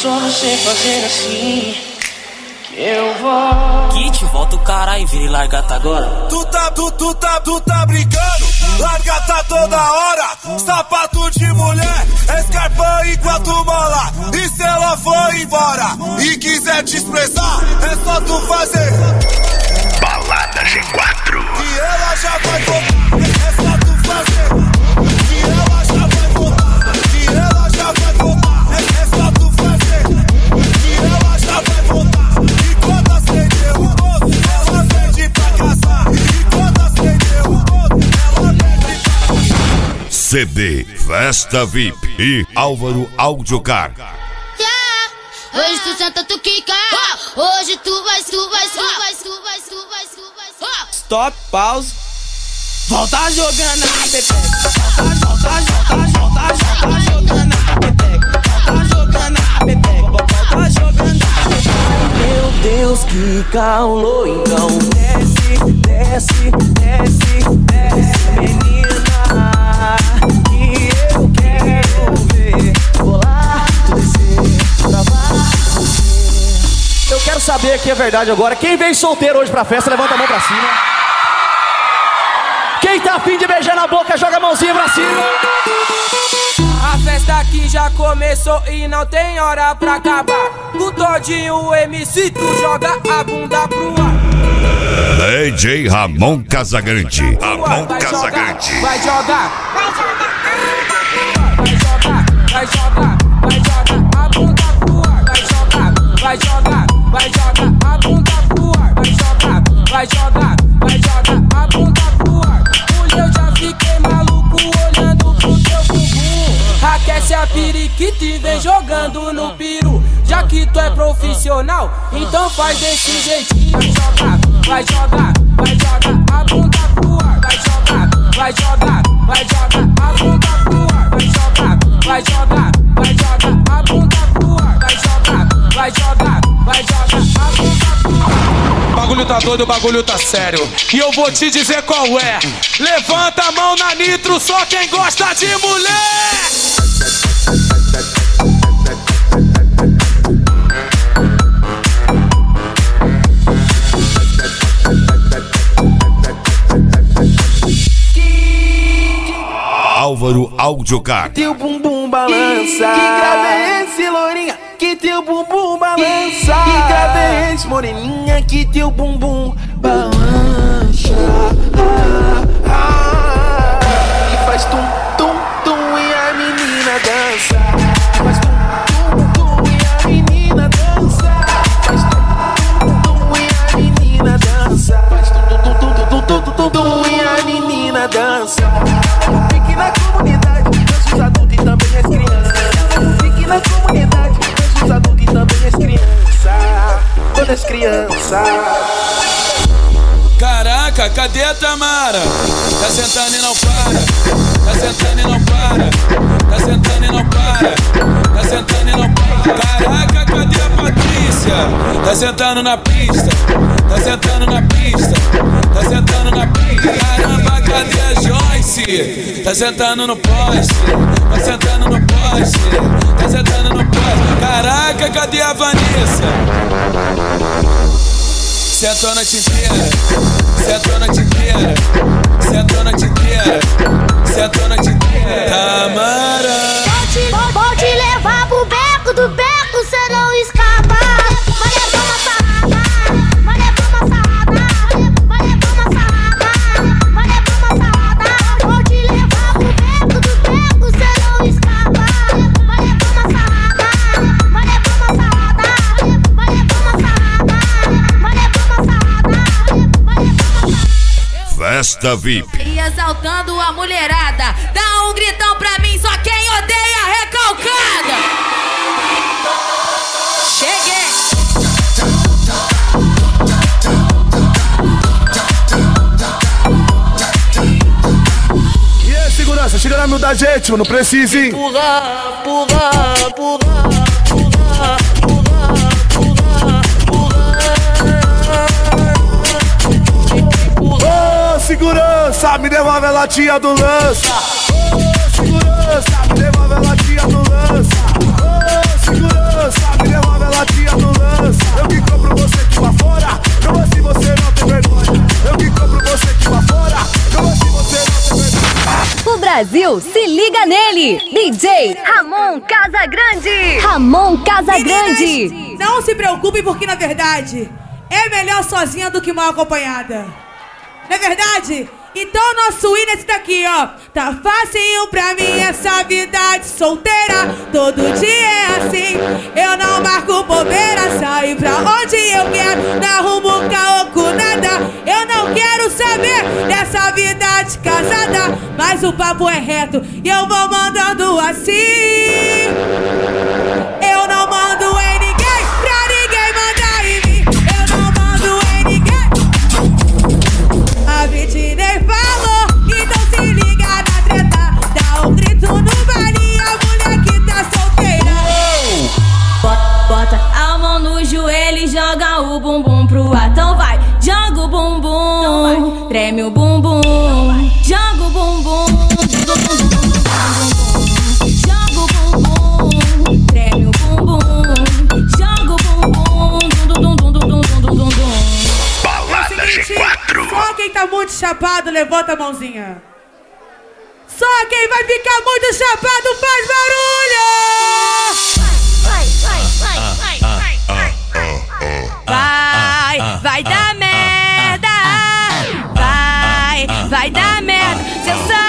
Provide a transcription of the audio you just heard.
só você fazer assim que eu vou. Kit, volta o caralho, vira e largata agora. Tu tá brincando, largata toda hora. Sapato de mulher, escarpão enquanto mola. E se ela for embora e quiser te expressar, é só tu fazer Balada G4. e ela já vai voltar. É só tu fazer e ela já vai voltar. E ela já vai voltar. É só tu fazer e ela já vai voltar. E quando acender o rosto, ela pede pra casar. E quando acender o rosto, ela pede pra casar. CD Festa VIP e Álvaro Audiocar. Hoje tu senta, tu quica. Hoje tu vai. Stop, pause. Volta jogando a pepeca. Volta jogando a pepeca. Volta jogando a pepeca. Volta jogando a pepeca. Meu Deus, que calor. Então desce, menina, que eu quero ver. Vou lá descer pra você. Eu quero saber aqui a verdade agora. Quem veio solteiro hoje pra festa, levanta a mão pra cima. Quem tá afim de beijar na boca, joga a mãozinha pra cima. A festa aqui já começou e não tem hora pra acabar. Com todinho o MC, tu joga a bunda pro ar. DJ Ramon Casagrande. Ramon Casagrande. Vai jogar a bunda pro ar. Vai jogar a bunda pro ar. Vai jogar a bunda pro ar. Eu já fiquei maluco olhando pro teu bumbum. Aquece a periquita e vem jogando no peru. Já que tu é profissional, então faz desse jeitinho. Vai jogar a bunda pro ar. Vai jogar a bunda pro ar. Vai jogar a bunda pro ar. Vai jogar a bunda pro ar. O bagulho tá doido, o bagulho tá sério. E eu vou te dizer qual é. Levanta a mão na nitro, só quem gosta de mulher. Álvaro Audiocar. Teu bumbum balança. Que grave é esse, lourinha? Que teu bumbum balança. Que grave é esse, moreninha? Que teu bumbum balança. E faz tum, tum, tum e a menina dança. Faz tum, tum, tum e a menina dança. Faz tum, tum, tum e a menina dança. Faz tum, tum, tum, tum, tum, tum, tum e a menina dança. Fique na comunidade, dança os adultos e também as crianças. Fique na comunidade, dança os adultos e também as crianças. Todas as crianças. Caraca, cadê a Tamara? Tá sentando e não para. Tá sentando e não para. Tá sentando e não para. Tá sentando e não para. Caraca, cadê a Patrícia? Tá sentando na pista. Tá sentando na pista. Tá sentando na pista. Caramba, cadê a Joyce? Tá sentando no poste. Tá sentando no poste. Tá sentando no poste. Caraca, cadê a Vanessa? Sentou a noite inteira, sentou a noite inteira, sentou a noite inteira, sentou a noite inteira. Tamara, Pode levar pro beco, do beco cê não escapa. Vai levar uma sarrada, vai levar uma sarrada, vai levar uma sarrada, vai levar uma sarrada. Pode levar pro beco, do beco cê não escapa. Vai levar uma sarrada, vai levar uma sarrada, vai levar uma sarrada, vai levar uma sarrada, vai levar uma sarrada. Festa VIP. E exaltando a mulherada. Dá um gritão pra mim, só quem odeia recalcada. Cheguei. E aí, segurança, chega na humildade, gente, não precisa, hein? Ô, segurança, me devolve a latinha do lança. Ô, segurança, me devolve a latinha do lança. Ô, segurança, me novela tia do lance. Eu que compro você que lá fora. Como assim você não tem vergonha? Eu que compro você que lá fora. Como assim você não tem vergonha? O Brasil se liga nele. DJ Ramon Casagrande. Ramon Casagrande. Meninas, não se preocupem porque na verdade é melhor sozinha do que mal acompanhada. Não é verdade? Então nosso hino é esse daqui, ó. Tá facinho pra mim essa vida de solteira. Todo dia é assim. Eu não marco bobeira. Saio pra onde eu quero. Não arrumo caô com nada. Eu não quero saber dessa vida de casada. Mas o papo é reto e eu vou mandando assim. Eu não mando em ninguém pra ninguém mandar em mim. Eu não mando em ninguém. A Britney falou, então se liga na treta. Dá um grito no baile, a mulher que tá solteira. Bota a mão no joelho e joga o bumbum pro ar. Então vai, joga o bumbum, treme o bumbum, joga o bumbum, joga o bumbum, treme o bumbum, joga o bumbum, Balada G4. Só quem tá muito chapado, levanta a mãozinha. Só quem vai ficar muito chapado faz barulho. Vai dar merda. Vai dar merda. Cê sabe